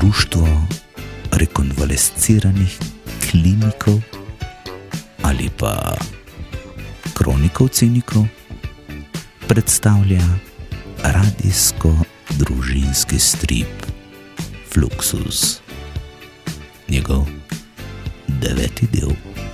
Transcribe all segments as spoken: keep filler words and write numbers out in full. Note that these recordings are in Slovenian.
Društvo rekonvalesciranih klinikov ali pa kronikov cinikov predstavlja radijsko-družinski strip Fluxus. Njegov deveti del.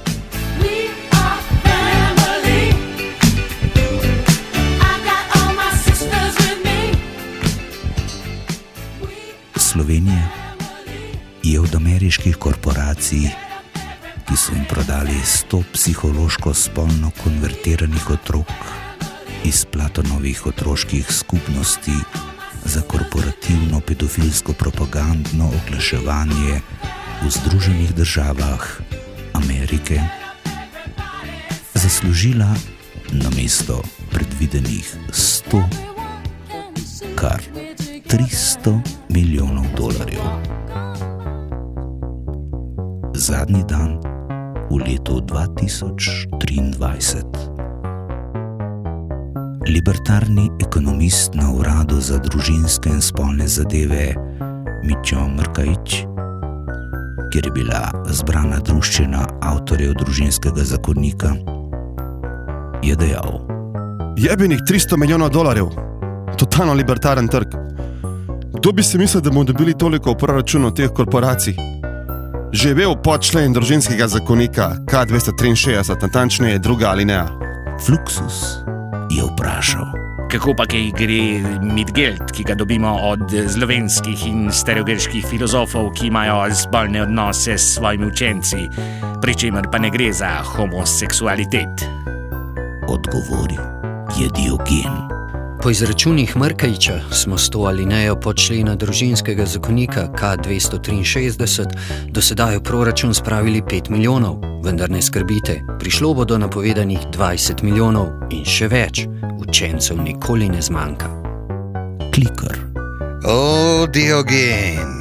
Slovenija je od ameriških korporacij, ki so jim prodali sto psihološko spolno konvertiranih otrok iz Platonovih otroških skupnosti za korporativno pedofilsko propagandno oglaševanje v Združenih državah Amerike, zaslužila namesto predvidenih sto kar tristo milijonov dolarjev. Zadnji dan v letu dva tisoč triindvajset. Libertarni ekonomist na uradu za družinske in spolne zadeve Mićo Mrkaić, kjer je bila zbrana druščina avtorjev družinskega zakonika, je dejal: Jebenih tristo milijonov dolarjev, totalno libertaren trg. Kdo bi si mislil, da bomo dobili toliko v proračunu teh korporacij? Živel podčlen družinskega zakonika K dvesto triinšestdeset, natančneje druga alineja. Fluxus je vprašal: Kako pa kaj gre Mitgeld, ki ga dobimo od slovenskih in starogrških filozofov, ki imajo spolne odnose s svojimi učenci, pri čemer pa ne gre za homoseksualitet? Odgovoril je Diogen. Po izračunih Mrkaića smo s to alinejo podčlena družinskega zakonika K dvesto triinšestdeset do sedaj v proračun spravili pet milijonov, vendar ne skrbite, prišlo bo do napovedanih dvajset milijonov in še več, učencev nikoli ne zmanjka. Klikar. O, Diogen,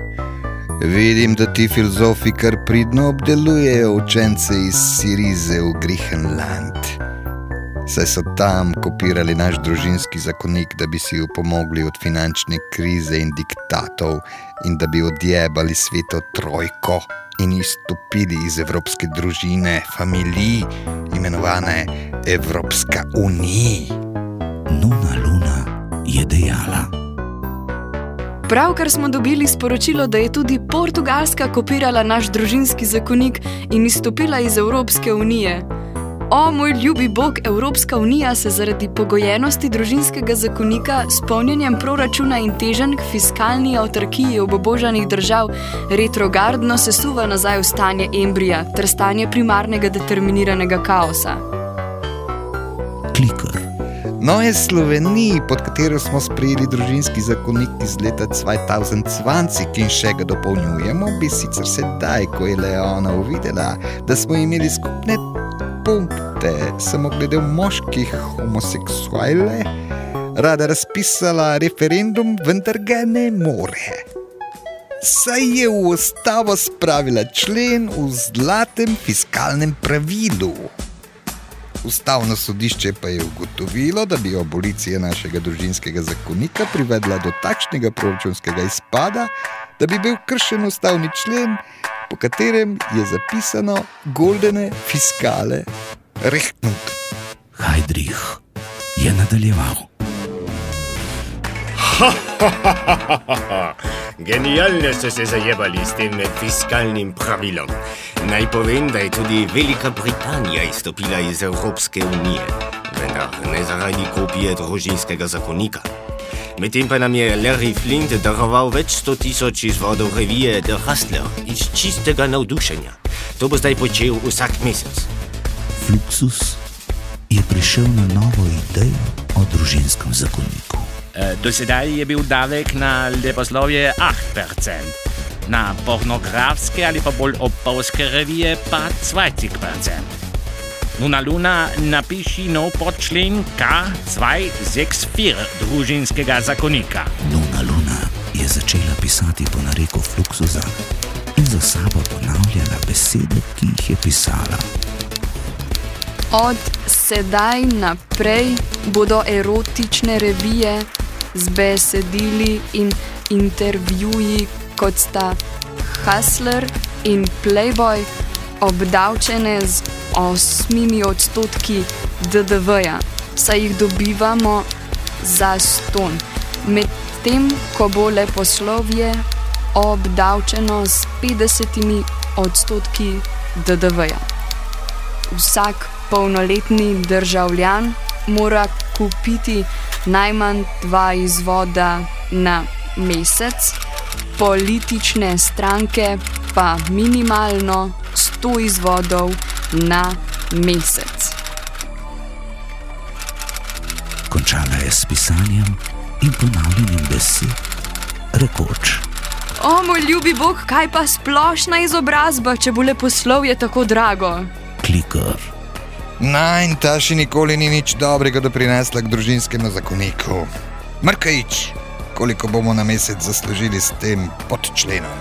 vidim, da ti filozofi kar pridno obdelujejo učence iz Sirize v Griechenland. Saj so tam kopirali naš družinski zakonik, da bi si upomogli od finančne krize in diktatov in da bi odjebali sveto trojko in izstopili iz evropske družine familij, imenovane Evropska unija. Nuna Luna je dejala: Pravkar smo dobili sporočilo, da je tudi Portugalska kopirala naš družinski zakonik in izstopila iz Evropske unije. O, moj ljubi bog, Evropska unija se zaradi pogojenosti družinskega zakonika s polnjenjem proračuna in teženj k fiskalni avtarkiji obubožanih držav retrogradno sesuva nazaj v stanje embrija ter stanje primarnega determiniranega kaosa. Klikar. No, je Sloveniji, pod katero smo sprejeli družinski zakonik iz leta dva tisoč dvajset in še ga dopolnjujemo, bi sicer sedaj, ko je Leona uvidela, da smo imeli skupne punkte samo glede moških homoseksuale, rada razpisala referendum, vendar ga ne more. Saj je v ustavo spravila člen v zlatem fiskalnem pravilu. Ustavno sodišče pa je ugotovilo, da bi abolicija našega družinskega zakonika privedla do takšnega proračunskega izpada, da bi bil kršen ustavni člen, po katerem je zapisano goldene fiskale Rechtnut. Heidrich je nadaljeval: Genialno so se zajebali s tem fiskalnim pravilom. Naj povem, da je tudi Velika Britanija izstopila iz Evropske unije, vendar ne zaradi kopije družinskega zakonika. Medtem pa nam je Larry Flint daroval več sto tisoč izvodov revije The Hustler iz čistega navdušenja. To bo zdaj počel vsak mesec. Fluxus je prišel na novo idejo o družinskem zakoniku. E, do sedaj je bil davek na leposlovje osem procent, na pornografske ali pa bolj opolske revije pa dvajset procent. Nuna Luna, napiši nov podčlen K dvesto šestdeset štiri družinskega zakonika. Nuna Luna je začela pisati po nareku Fluxusa in za sabo ponavljala besede, ki jih je pisala. Od sedaj naprej bodo erotične revije z besedili in intervjuji kot sta Hustler in Playboy, obdavčene z osmimi odstotki D D V-ja, saj jih dobivamo za ston, medtem ko bo leposlovje obdavčeno s petdesetimi odstotki D D V-ja. Vsak polnoletni državljan mora kupiti najmanj dva izvoda na mesec, politične stranke pa minimalno sto izvodov na mesec. Končala je s pisanjem in ponavljanjem besed, rekoč: O, moj ljubi Bog, kaj pa splošna izobrazba, če bo leposlovje tako drago? Klikar. Najn, ta še nikoli ni nič dobrega doprinesla k družinskemu zakoniku. Mrkajič, koliko bomo na mesec zaslužili s tem podčlenom?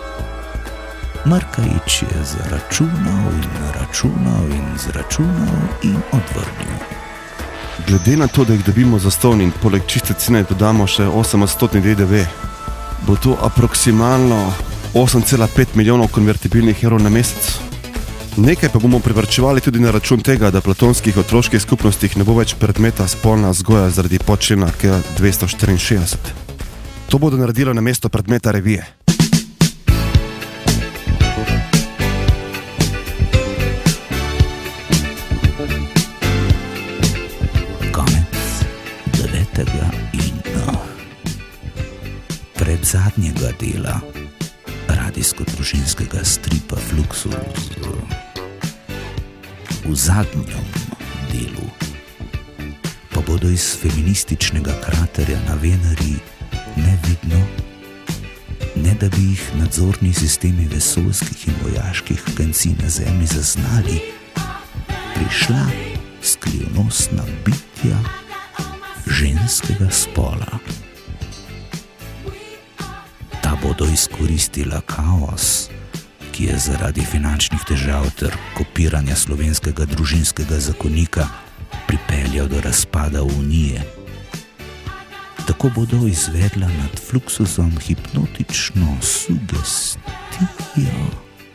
Mrkajič je zaračunal in računal in zračunal in odvrnil. Glede na to, da jih dobimo za ston in poleg čiste cene dodamo še osemodstotni D D V, bo to aproksimalno osem cela pet milijonov konvertibilnih evrov na mesec. Nekaj pa bomo privarčevali tudi na račun tega, da platonskih otroških skupnostih ne bo več predmeta spolna vzgoja zaradi podčlena K dvesto štiriinšestdeset. To bodo naredili na mesto predmeta revije. Zadnjega dela radijsko-družinskega stripa Fluxus. V zadnjem delu pa bodo iz feminističnega kraterja na Veneri nevidno, ne da bi jih nadzorni sistemi vesoljskih in vojaških agencij na Zemlji zaznali, prišla skrivnostna bitja ženskega spola. Bodo izkoristila kaos, ki je zaradi finančnih težav ter kopiranja slovenskega družinskega zakonika pripeljal do razpada Unije. Tako bodo izvedla nad Fluxusom hipnotično sugestijo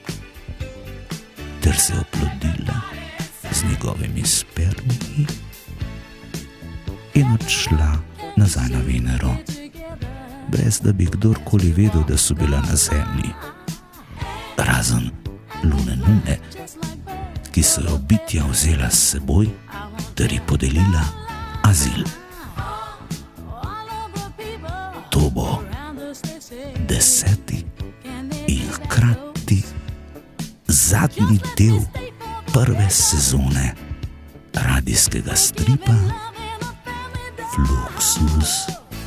ter se oplodila z njegovimi spermiji in odšla nazaj na Venero, brez da bi kdorkoli vedel, da so bila na Zemlji. Razen Lune Nune, ki so jo bitja vzela s seboj ter ji podelila azil. To bo deseti in hkrati zadnji del prve sezone radijskega stripa Fluxus.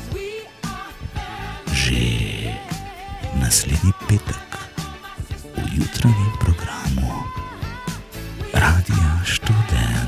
Že naslednji petek v jutranjem programu Radia Študent.